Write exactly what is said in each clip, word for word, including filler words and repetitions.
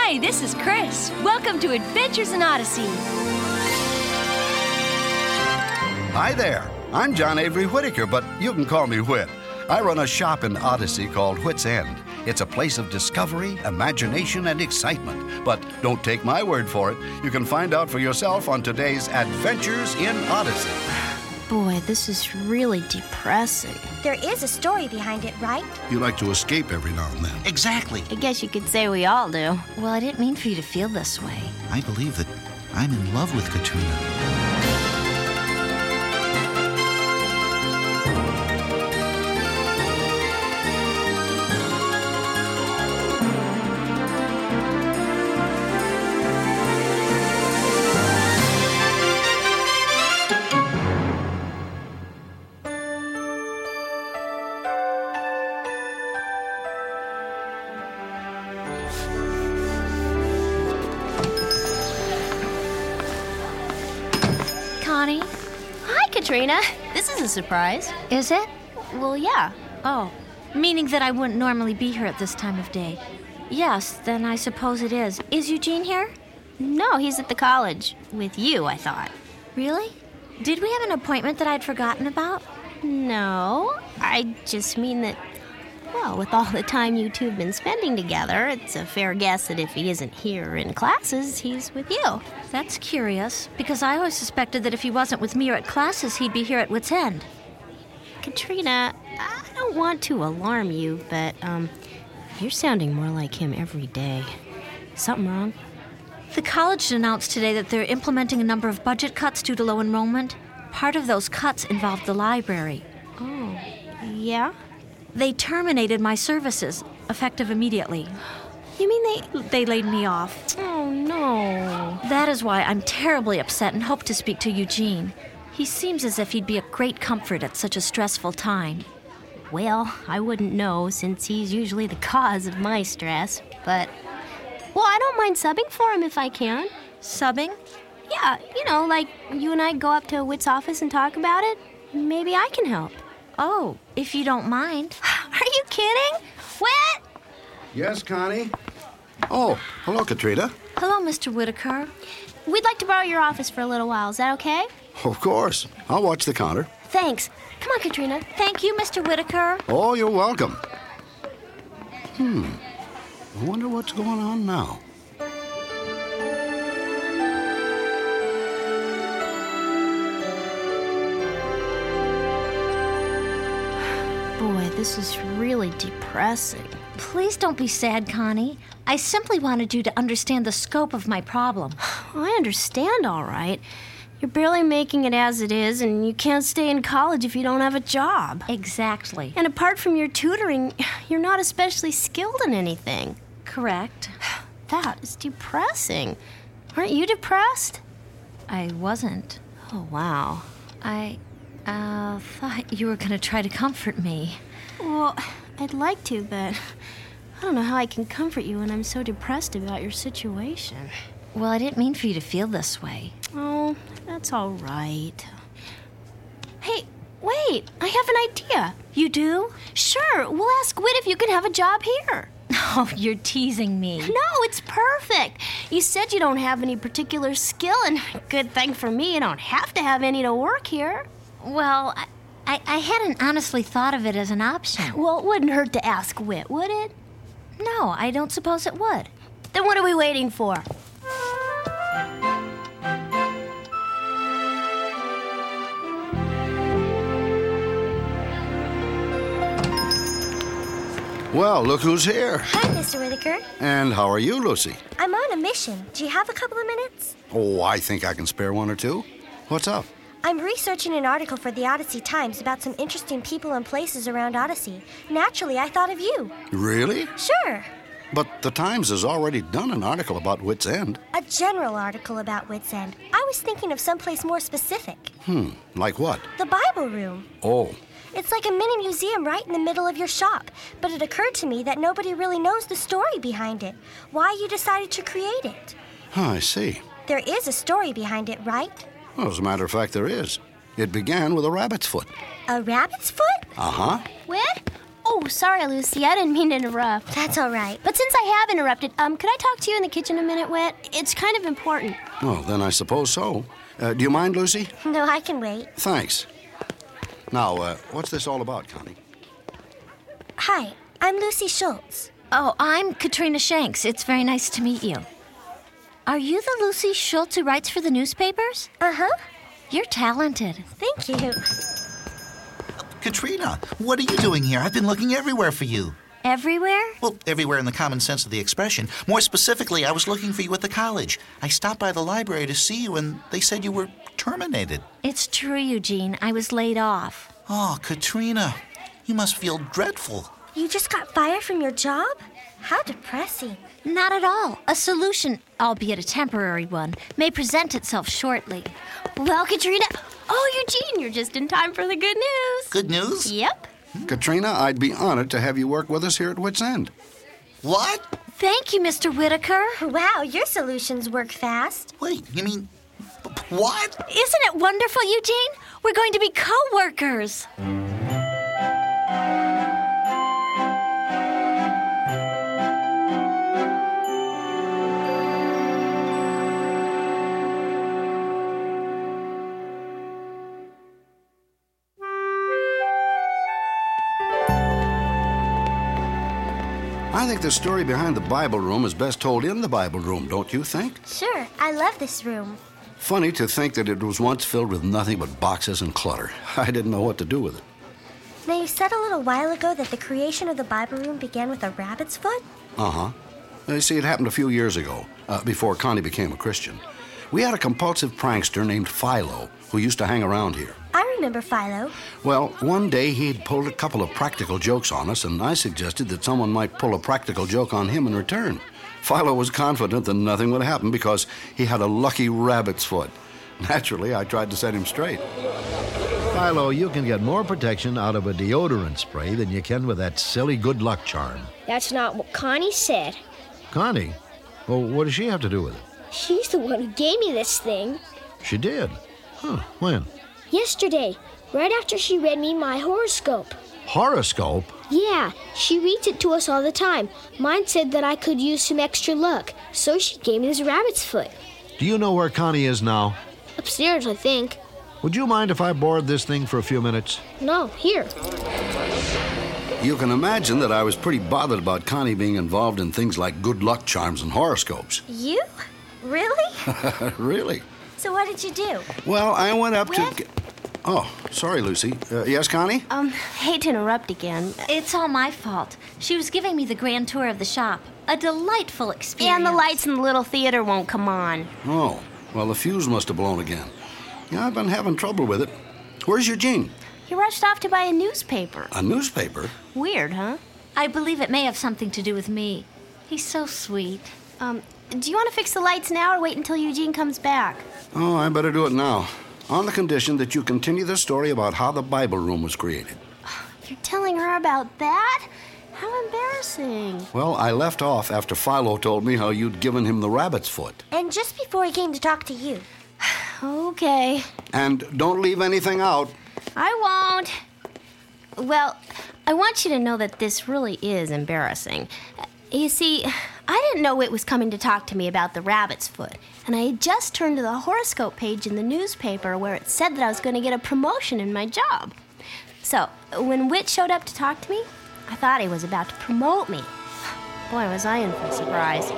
Hi, this is Chris. Welcome to Adventures in Odyssey. Hi there. I'm John Avery Whitaker, but you can call me Whit. I run a shop in Odyssey called Whit's End. It's a place of discovery, imagination, and excitement. But don't take my word for it. You can find out for yourself on today's Adventures in Odyssey. Boy, this is really depressing. There is a story behind it, right? You like to escape every now and then. Exactly. I guess you could say we all do. Well, I didn't mean for you to feel this way. I believe that I'm in love with Katrina. Connie? Hi, Katrina. This is a surprise. Is it? Well, yeah. Oh, meaning that I wouldn't normally be here at this time of day. Yes, then I suppose it is. Is Eugene here? No, he's at the college. With you, I thought. Really? Did we have an appointment that I'd forgotten about? No, I just mean that, well, with all the time you two have been spending together, it's a fair guess that if he isn't here in classes, he's with you. That's curious, because I always suspected that if he wasn't with me or at classes, he'd be here at Whit's End. Katrina, I don't want to alarm you, but, um, you're sounding more like him every day. Something wrong? The college announced today that they're implementing a number of budget cuts due to low enrollment. Part of those cuts involved the library. Oh, yeah? They terminated my services, effective immediately. You mean they... They laid me off. Oh, no. That is why I'm terribly upset and hope to speak to Eugene. He seems as if he'd be a great comfort at such a stressful time. Well, I wouldn't know since he's usually the cause of my stress, but... Well, I don't mind subbing for him if I can. Subbing? Yeah, you know, like you and I go up to Whit's office and talk about it. Maybe I can help. Oh, if you don't mind. Are you kidding? Whit? Yes, Connie? Oh, hello, Katrina. Hello, Mister Whitaker. We'd like to borrow your office for a little while. Is that okay? Of course. I'll watch the counter. Thanks. Come on, Katrina. Thank you, Mister Whitaker. Oh, you're welcome. Hmm. I wonder what's going on now. Boy, this is really depressing. Please don't be sad, Connie. I simply wanted you to understand the scope of my problem. I understand, all right. You're barely making it as it is, and you can't stay in college if you don't have a job. Exactly. And apart from your tutoring, you're not especially skilled in anything. Correct. That is depressing. Aren't you depressed? I wasn't. Oh, wow. I uh, thought you were going to try to comfort me. Well, I'd like to, but I don't know how I can comfort you when I'm so depressed about your situation. Well, I didn't mean for you to feel this way. Oh, that's all right. Hey, wait, I have an idea. You do? Sure, we'll ask Whit if you can have a job here. Oh, you're teasing me. No, it's perfect. You said you don't have any particular skill, and good thing for me, you don't have to have any to work here. Well, I, I, I hadn't honestly thought of it as an option. Well, it wouldn't hurt to ask Whit, would it? No, I don't suppose it would. Then what are we waiting for? Well, look who's here. Hi, Mister Whitaker. And how are you, Lucy? I'm on a mission. Do you have a couple of minutes? Oh, I think I can spare one or two. What's up? I'm researching an article for the Odyssey Times about some interesting people and places around Odyssey. Naturally, I thought of you. Really? Sure. But the Times has already done an article about Whit's End. A general article about Whit's End. I was thinking of someplace more specific. Hmm, like what? The Bible Room. Oh. It's like a mini museum right in the middle of your shop. But it occurred to me that nobody really knows the story behind it. Why you decided to create it. Oh, I see. There is a story behind it, right? Well, as a matter of fact, there is. It began with a rabbit's foot. A rabbit's foot? Uh-huh. Whit? Oh, sorry, Lucy. I didn't mean to interrupt. That's all right. But since I have interrupted, um, could I talk to you in the kitchen a minute, Whit? It's kind of important. Oh, then I suppose so. Uh, do you mind, Lucy? No, I can wait. Thanks. Now, uh, what's this all about, Connie? Hi, I'm Lucy Schultz. Oh, I'm Katrina Shanks. It's very nice to meet you. Are you the Lucy Schultz who writes for the newspapers? Uh-huh. You're talented. Thank you. Katrina, what are you doing here? I've been looking everywhere for you. Everywhere? Well, everywhere in the common sense of the expression. More specifically, I was looking for you at the college. I stopped by the library to see you, and they said you were terminated. It's true, Eugene. I was laid off. Oh, Katrina, you must feel dreadful. You just got fired from your job? How depressing. Not at all. A solution, albeit a temporary one, may present itself shortly. Well, Katrina... Oh, Eugene, you're just in time for the good news. Good news? Yep. Katrina, I'd be honored to have you work with us here at Wits End. What? Thank you, Mister Whitaker. Wow, your solutions work fast. Wait, you mean... what? Isn't it wonderful, Eugene? We're going to be co-workers. I think the story behind the Bible room is best told in the Bible room, don't you think? Sure, I love this room. Funny to think that it was once filled with nothing but boxes and clutter. I didn't know what to do with it. Now, you said a little while ago that the creation of the Bible room began with a rabbit's foot? Uh-huh. You see, it happened a few years ago, uh, before Connie became a Christian. We had a compulsive prankster named Philo who used to hang around here. I remember Philo. Well, one day he'd pulled a couple of practical jokes on us, and I suggested that someone might pull a practical joke on him in return. Philo was confident that nothing would happen because he had a lucky rabbit's foot. Naturally, I tried to set him straight. Philo, you can get more protection out of a deodorant spray than you can with that silly good luck charm. That's not what Connie said. Connie? Well, what does she have to do with it? She's the one who gave me this thing. She did? Huh, when? Yesterday, right after she read me my horoscope. Horoscope? Yeah, she reads it to us all the time. Mine said that I could use some extra luck, so she gave me this rabbit's foot. Do you know where Connie is now? Upstairs, I think. Would you mind if I borrowed this thing for a few minutes? No, here. You can imagine that I was pretty bothered about Connie being involved in things like good luck charms and horoscopes. You? Really? Really? So what did you do? Well, I went up Whit? to... Oh, sorry, Lucy. Uh, yes, Connie? Um, hate to interrupt again. It's all my fault. She was giving me the grand tour of the shop. A delightful experience. And the lights in the little theater won't come on. Oh, well, the fuse must have blown again. Yeah, I've been having trouble with it. Where's Eugene? He rushed off to buy a newspaper. A newspaper? Weird, huh? I believe it may have something to do with me. He's so sweet. Um, do you want to fix the lights now or wait until Eugene comes back? Oh, I better do it now. On the condition that you continue the story about how the Bible room was created. You're telling her about that? How embarrassing. Well, I left off after Philo told me how you'd given him the rabbit's foot. And just before he came to talk to you. Okay. And don't leave anything out. I won't. Well, I want you to know that this really is embarrassing. You see, I didn't know it was coming to talk to me about the rabbit's foot, and I had just turned to the horoscope page in the newspaper where it said that I was going to get a promotion in my job. So, when Whit showed up to talk to me, I thought he was about to promote me. Boy, was I in for a surprise.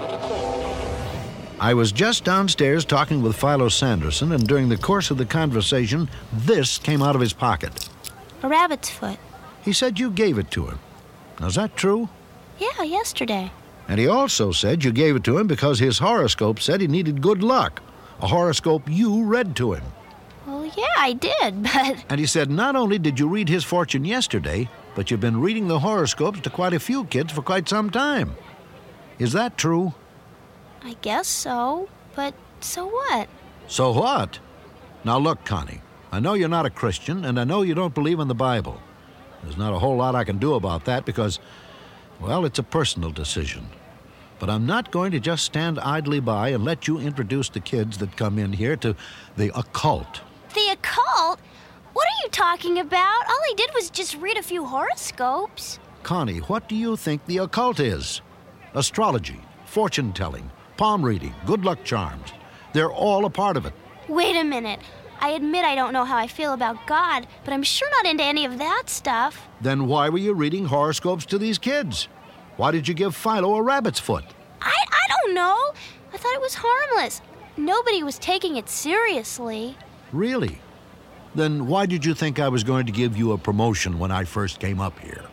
I was just downstairs talking with Philo Sanderson, and during the course of the conversation, this came out of his pocket. A rabbit's foot. He said you gave it to him. Now, is that true? Yeah, yesterday. And he also said you gave it to him because his horoscope said he needed good luck. A horoscope you read to him. Well, yeah, I did, but... And he said not only did you read his fortune yesterday, but you've been reading the horoscopes to quite a few kids for quite some time. Is that true? I guess so, but so what? So what? Now look, Connie, I know you're not a Christian, and I know you don't believe in the Bible. There's not a whole lot I can do about that because, well, it's a personal decision. But I'm not going to just stand idly by and let you introduce the kids that come in here to the occult. The occult? What are you talking about? All I did was just read a few horoscopes. Connie, what do you think the occult is? Astrology, fortune-telling, palm reading, good luck charms. They're all a part of it. Wait a minute. I admit I don't know how I feel about God, but I'm sure not into any of that stuff. Then why were you reading horoscopes to these kids? Why did you give Philo a rabbit's foot? I, I don't know. I thought it was harmless. Nobody was taking it seriously. Really? Then why did you think I was going to give you a promotion when I first came up here?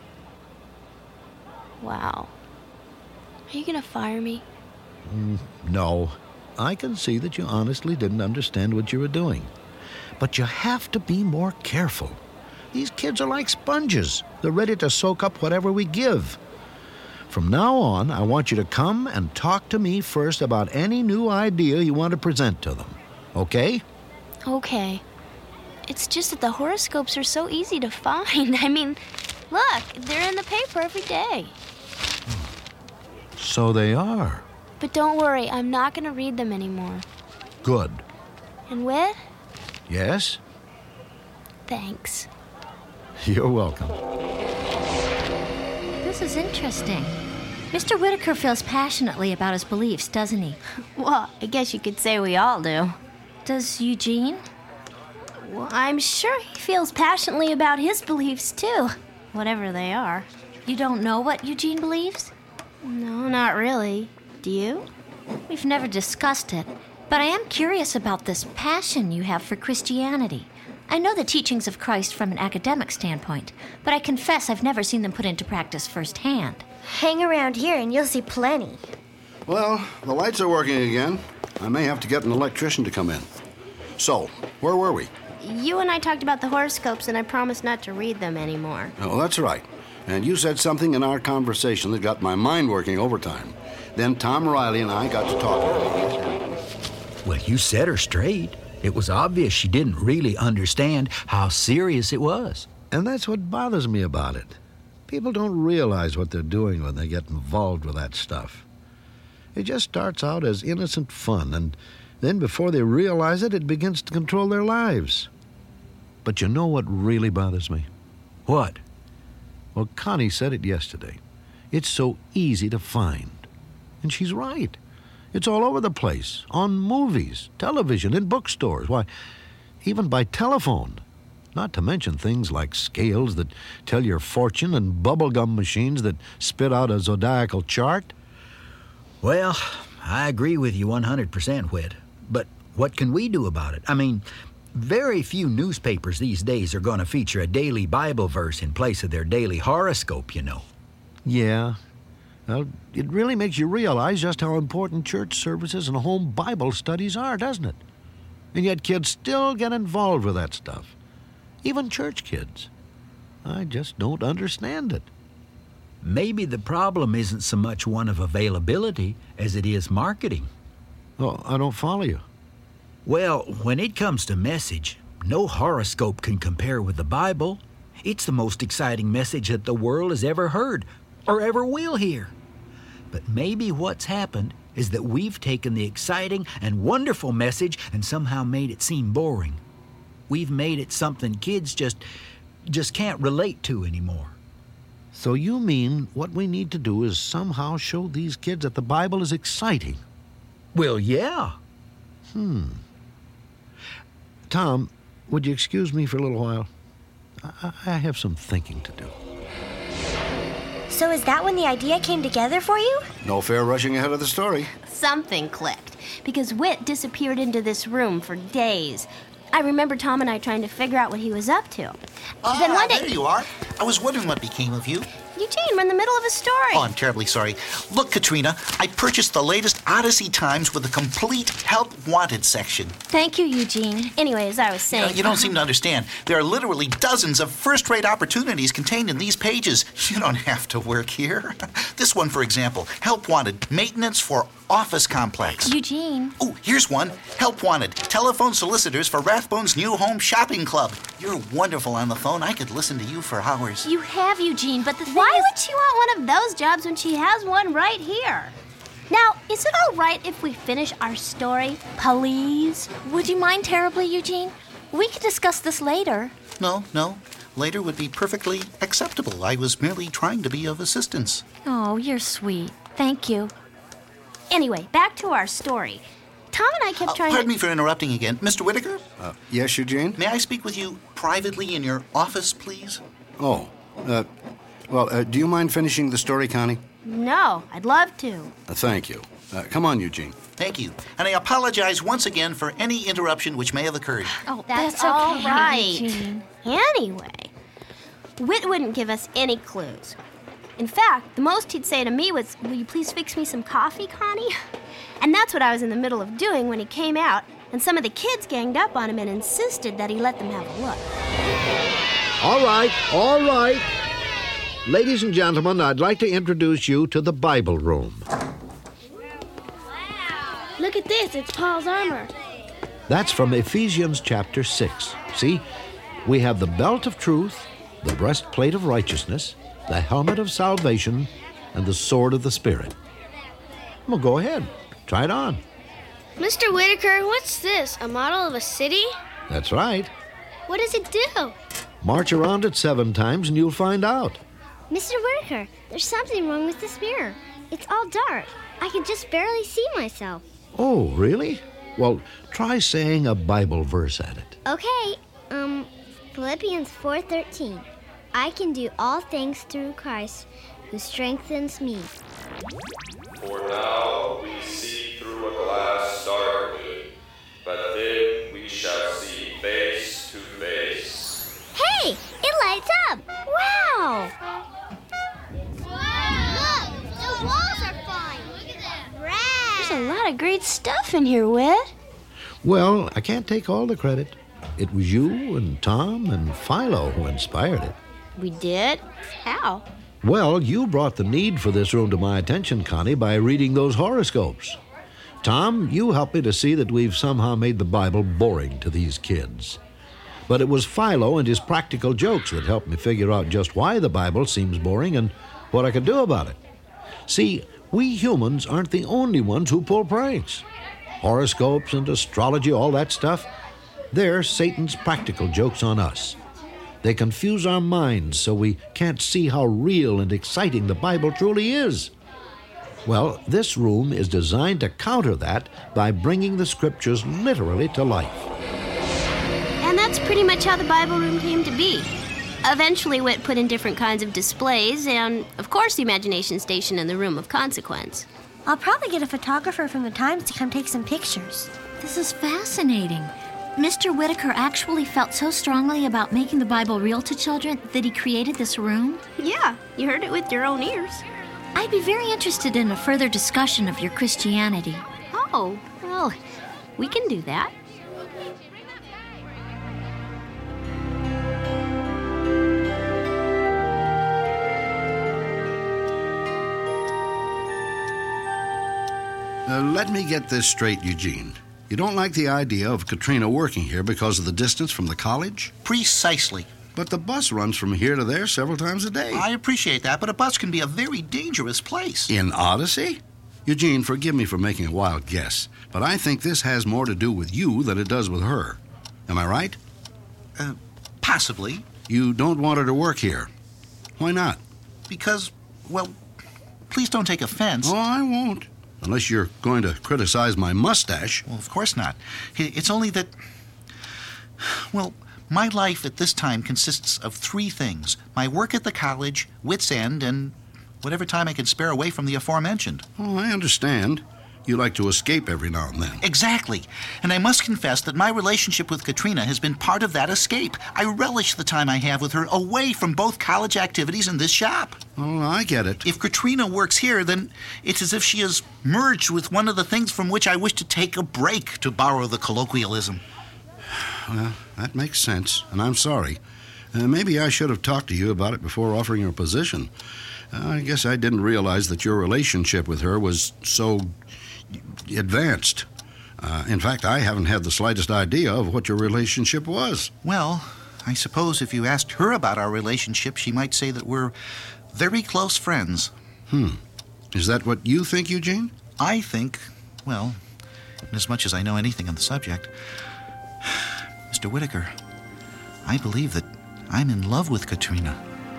Wow. Are you gonna fire me? Mm, no. I can see that you honestly didn't understand what you were doing. But you have to be more careful. These kids are like sponges. They're ready to soak up whatever we give. From now on, I want you to come and talk to me first about any new idea you want to present to them. Okay? Okay. It's just that the horoscopes are so easy to find. I mean, look, they're in the paper every day. So they are. But don't worry, I'm not going to read them anymore. Good. And Whit? Yes? Thanks. You're welcome. This is interesting. Mister Whitaker feels passionately about his beliefs, doesn't he? Well, I guess you could say we all do. Does Eugene? Well, I'm sure he feels passionately about his beliefs, too. Whatever they are. You don't know what Eugene believes? No, not really. Do you? We've never discussed it, but I am curious about this passion you have for Christianity. I know the teachings of Christ from an academic standpoint, but I confess I've never seen them put into practice firsthand. Hang around here and you'll see plenty. Well, the lights are working again. I may have to get an electrician to come in. So, where were we? You and I talked about the horoscopes, and I promised not to read them anymore. Oh, that's right. And you said something in our conversation that got my mind working overtime. Then Tom Riley and I got to talking. Well, you set her straight. It was obvious she didn't really understand how serious it was. And that's what bothers me about it. People don't realize what they're doing when they get involved with that stuff. It just starts out as innocent fun, and then before they realize it, it begins to control their lives. But you know what really bothers me? What? Well, Connie said it yesterday. It's so easy to find. And she's right. It's all over the place, on movies, television, in bookstores, why, even by telephone. Not to mention things like scales that tell your fortune and bubblegum machines that spit out a zodiacal chart. Well, I agree with you one hundred percent, Whit. But what can we do about it? I mean, very few newspapers these days are going to feature a daily Bible verse in place of their daily horoscope, you know. Yeah. Well, it really makes you realize just how important church services and home Bible studies are, doesn't it? And yet kids still get involved with that stuff. Even church kids. I just don't understand it. Maybe the problem isn't so much one of availability as it is marketing. Oh, I don't follow you. Well, when it comes to message, no horoscope can compare with the Bible. It's the most exciting message that the world has ever heard or ever will hear. But maybe what's happened is that we've taken the exciting and wonderful message and somehow made it seem boring. We've made it something kids just just can't relate to anymore. So you mean what we need to do is somehow show these kids that the Bible is exciting? Well, yeah. Hmm. Tom, would you excuse me for a little while? I, I have some thinking to do. So is that when the idea came together for you? No fair rushing ahead of the story. Something clicked, because Whit disappeared into this room for days. I remember Tom and I trying to figure out what he was up to. Ah, then one day, there you are. I was wondering what became of you. Eugene, we're in the middle of a story. Oh, I'm terribly sorry. Look, Katrina, I purchased the latest Odyssey Times with a complete Help Wanted section. Thank you, Eugene. Anyway, as I was You, know, saying... you don't seem to understand. There are literally dozens of first-rate opportunities contained in these pages. You don't have to work here. This one, for example, Help Wanted, Maintenance for Office Complex. Eugene. Oh, here's one. Help Wanted, Telephone Solicitors for Rathbone's New Home Shopping Club. You're wonderful on the phone. I could listen to you for hours. You have, Eugene, but the thing Why is... would she want one of those jobs when she has one right here? Now, is it all right if we finish our story, please? Would you mind terribly, Eugene? We could discuss this later. No, no. later would be perfectly acceptable. I was merely trying to be of assistance. Oh, you're sweet. Thank you. Anyway, back to our story. Tom and I kept Uh, trying pardon to... me for interrupting again. Mister Whitaker, Uh, yes, Eugene? may I speak with you privately in your office, please? Oh, uh, well, uh, do you mind finishing the story, Connie? No, I'd love to. Uh, thank you. Uh, come on, Eugene. Thank you. And I apologize once again for any interruption which may have occurred. Oh, That's, that's, all okay, right. Eugene. Anyway, Whit wouldn't give us any clues. In fact, the most he'd say to me was, "Will you please fix me some coffee, Connie?" And that's what I was in the middle of doing when he came out, and some of the kids ganged up on him and insisted that he let them have a look. All right, all right. Ladies and gentlemen, I'd like to introduce you to the Bible room. Look at this, it's Paul's armor. That's from Ephesians chapter six. See, we have the belt of truth, the breastplate of righteousness, the helmet of salvation, and the sword of the Spirit. Well, go ahead. Try it on. Mister Whitaker, what's this? A model of a city? That's right. What does it do? March around it seven times and you'll find out. Mister Whitaker, there's something wrong with this mirror. It's all dark. I can just barely see myself. Oh, really? Well, try saying a Bible verse at it. Okay, um, Philippians four thirteen. I can do all things through Christ who strengthens me. For now we see through a glass darkly, but then we shall see face to face. Hey, it lights up! Wow! Look, the walls are fine. Look at that. Rad. There's a lot of great stuff in here, Whit. Well, I can't take all the credit. It was you and Tom and Philo who inspired it. We did? How? Well, you brought the need for this room to my attention, Connie, by reading those horoscopes. Tom, you helped me to see that we've somehow made the Bible boring to these kids. But it was Philo and his practical jokes that helped me figure out just why the Bible seems boring and what I can do about it. See, we humans aren't the only ones who pull pranks. Horoscopes and astrology, all that stuff, they're Satan's practical jokes on us. They confuse our minds so we can't see how real and exciting the Bible truly is. Well, this room is designed to counter that by bringing the scriptures literally to life. And that's pretty much how the Bible room came to be. Eventually, Whit put in different kinds of displays and, of course, the imagination station in the room of consequence. I'll probably get a photographer from the Times to come take some pictures. This is fascinating. Mister Whitaker actually felt so strongly about making the Bible real to children that he created this room? Yeah, you heard it with your own ears. I'd be very interested in a further discussion of your Christianity. Oh, well, we can do that. Uh, let me get this straight, Eugene. You don't like the idea of Katrina working here because of the distance from the college? Precisely. But the bus runs from here to there several times a day. I appreciate that, but a bus can be a very dangerous place. In Odyssey? Eugene, forgive me for making a wild guess, but I think this has more to do with you than it does with her. Am I right? Uh, possibly. You don't want her to work here. Why not? Because, well, please don't take offense. Oh, I won't. Unless you're going to criticize my mustache. Well, of course not. It's only that, well, my life at this time consists of three things. My work at the college, Wits End, and whatever time I can spare away from the aforementioned. Oh, I understand. You like to escape every now and then. Exactly. And I must confess that my relationship with Katrina has been part of that escape. I relish the time I have with her away from both college activities and this shop. Oh, I get it. If Katrina works here, then it's as if she has merged with one of the things from which I wish to take a break, to borrow the colloquialism. Well, that makes sense, and I'm sorry. Uh, maybe I should have talked to you about it before offering her a position. Uh, I guess I didn't realize that your relationship with her was so advanced. Uh, in fact, I haven't had the slightest idea of what your relationship was. Well, I suppose if you asked her about our relationship, she might say that we're very close friends. Hmm. Is that what you think, Eugene? I think, well, as much as I know anything on the subject, Mister Whitaker, I believe that I'm in love with Katrina.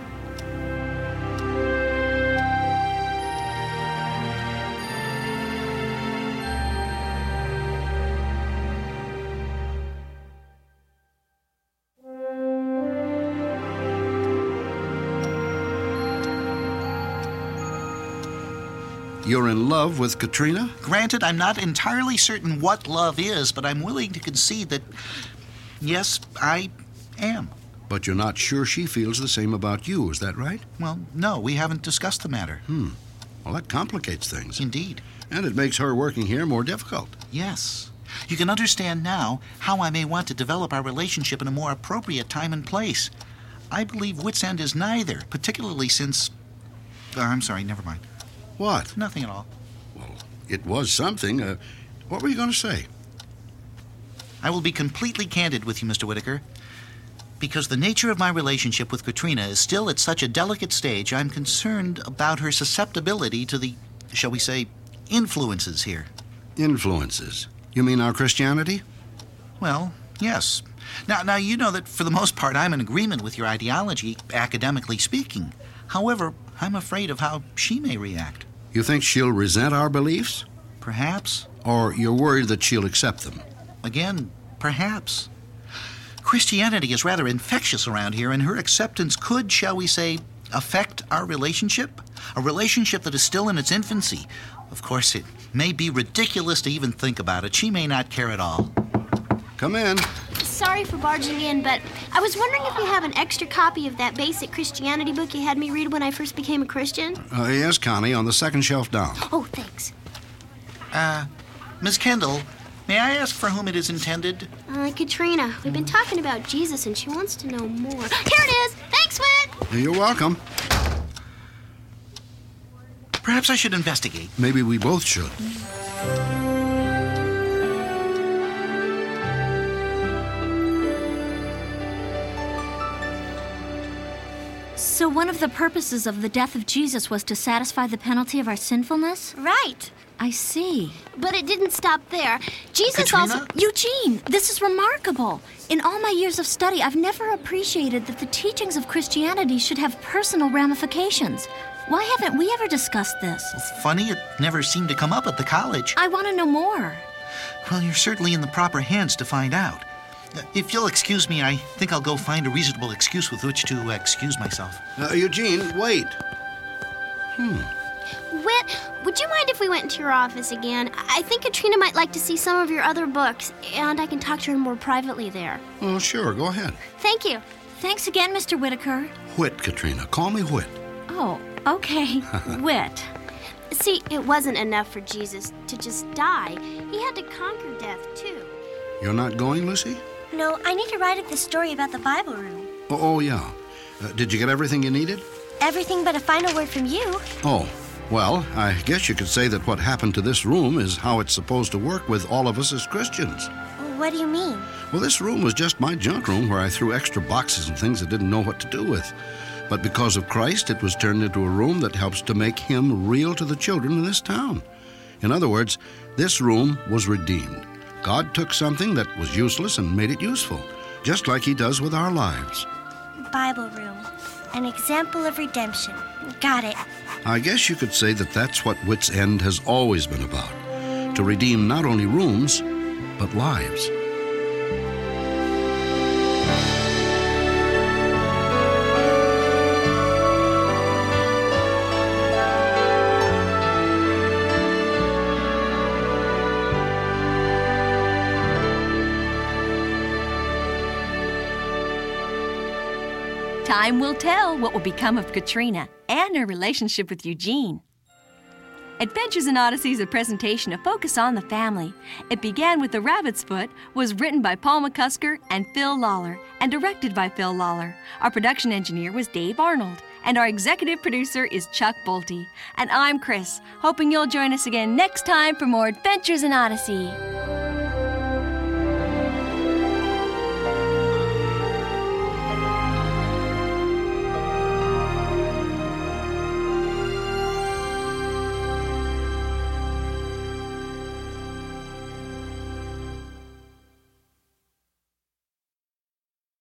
You're in love with Katrina? Granted, I'm not entirely certain what love is, but I'm willing to concede that, yes, I am. But you're not sure she feels the same about you, is that right? Well, no, we haven't discussed the matter. Hmm. Well, that complicates things. Indeed. And it makes her working here more difficult. Yes. You can understand now how I may want to develop our relationship in a more appropriate time and place. I believe Wits End is neither, particularly since... Oh, I'm sorry, never mind. What? Nothing at all. Well, it was something. Uh, what were you going to say? I will be completely candid with you, Mister Whitaker. Because the nature of my relationship with Katrina is still at such a delicate stage, I'm concerned about her susceptibility to the, shall we say, influences here. Influences? You mean our Christianity? Well, yes. Now, now you know that for the most part I'm in agreement with your ideology, academically speaking. However, I'm afraid of how she may react. You think she'll resent our beliefs? Perhaps. Or you're worried that she'll accept them? Again, perhaps. Christianity is rather infectious around here, and her acceptance could, shall we say, affect our relationship? A relationship that is still in its infancy. Of course, it may be ridiculous to even think about it. She may not care at all. Come in. Sorry for barging in, but I was wondering if you have an extra copy of that basic Christianity book you had me read when I first became a Christian? Uh, yes, Connie, on the second shelf down. Oh, thanks. Uh, Miss Kendall, may I ask for whom it is intended? Uh, Katrina. We've been talking about Jesus, and she wants to know more. Here it is! Thanks, Whit! You're welcome. Perhaps I should investigate. Maybe we both should. So one of the purposes of the death of Jesus was to satisfy the penalty of our sinfulness? Right. I see. But it didn't stop there. Jesus Katrina? also... Eugene, this is remarkable. In all my years of study, I've never appreciated that the teachings of Christianity should have personal ramifications. Why haven't we ever discussed this? Funny, it never seemed to come up at the college. I want to know more. Well, you're certainly in the proper hands to find out. Uh, If you'll excuse me, I think I'll go find a reasonable excuse with which to uh, excuse myself. Uh, Eugene, wait. Hmm. Whit, would you mind if we went into your office again? I think Katrina might like to see some of your other books, and I can talk to her more privately there. Oh, sure, go ahead. Thank you. Thanks again, Mister Whitaker. Whit, Katrina. Call me Whit. Oh, okay. Whit. See, it wasn't enough for Jesus to just die. He had to conquer death, too. You're not going, Lucy? No, I need to write up the story about the Bible room. Oh, oh yeah. Uh, did you get everything you needed? Everything but a final word from you. Oh, well, I guess you could say that what happened to this room is how it's supposed to work with all of us as Christians. What do you mean? Well, this room was just my junk room where I threw extra boxes and things I didn't know what to do with. But because of Christ, it was turned into a room that helps to make him real to the children in this town. In other words, this room was redeemed. God took something that was useless and made it useful, just like he does with our lives. Bible room. An example of redemption. Got it. I guess you could say that that's what Wits End has always been about. To redeem not only rooms, but lives. Time will tell what will become of Katrina and her relationship with Eugene. Adventures in Odyssey is a presentation of Focus on the Family. It began with The Rabbit's Foot, was written by Paul McCusker and Phil Lawler, and directed by Phil Lawler. Our production engineer was Dave Arnold, and our executive producer is Chuck Bolte. And I'm Chris, hoping you'll join us again next time for more Adventures in Odyssey.